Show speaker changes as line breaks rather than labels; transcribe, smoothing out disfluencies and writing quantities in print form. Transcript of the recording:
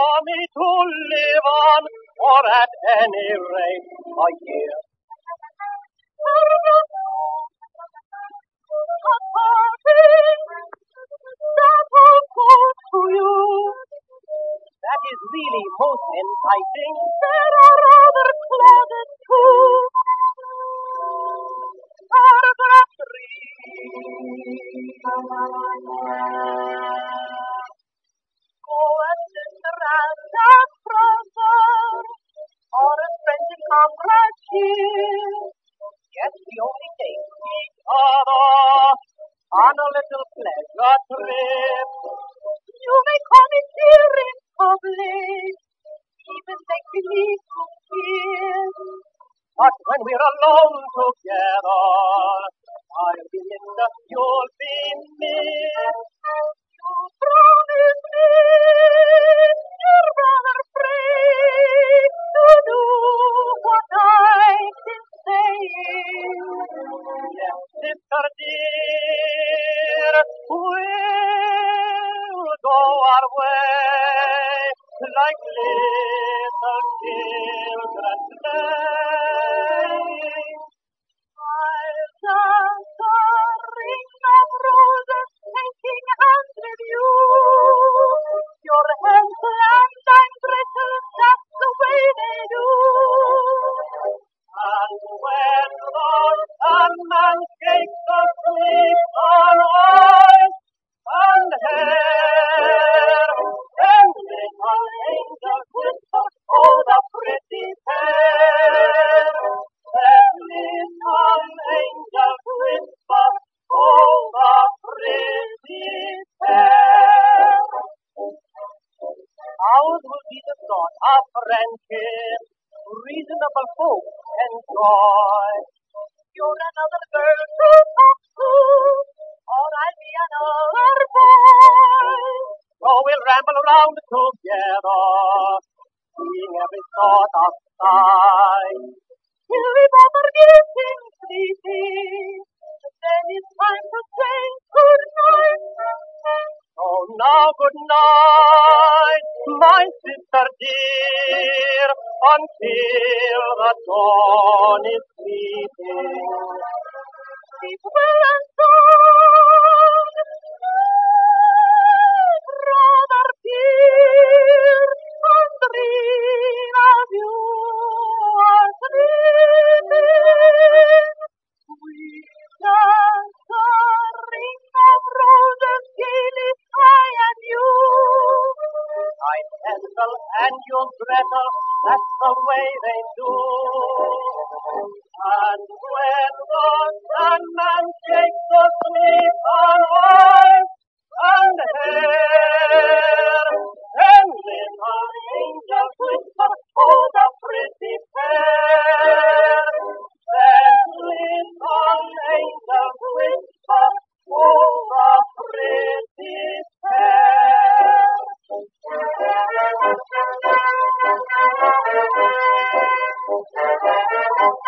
for me to live on for at any rate a year. That is really most enticing. There are other clauses too. Paragraph 3. Go and sister and a brother, or a friend in comradeship. Yes, we only take each other on a little pleasure trip. You may call me dear in public, even make believe to kiss. But when we're alone together, I'll be Linda, you'll be Miss. You promise me, dear brother, pray to do what I've been saying. Yes, sister dear, we'll go our way like little children playing. I'll dance a ring of roses, taking hands with you. Your hands land and brittle, that's the way they do. And when the sun shakes asleep on eyes and hair, then little angels whisper, oh, the pretty pair. Then little angels whisper, oh, the pretty pair. Ours will be the sort of friendship reasonable folks enjoy. You're another girl to talk to, or I'll be another boy. So we'll ramble around together, seeing every sort of sight, till we both are getting sleepy. Then it's time to say good night. So now good night, my sister dear, until the dawn is sleeping. Sleep well and sound, brother dear, and dream of you are sleeping. We dance a ring of roses gaily, I and you. I Hansel and your Gretel, that's the way they do. And when the Sandman shakes asleep on eyes and hair, then little angels whisper, oh, the pretty pair. Then little angels whisper, oh, the pretty pair.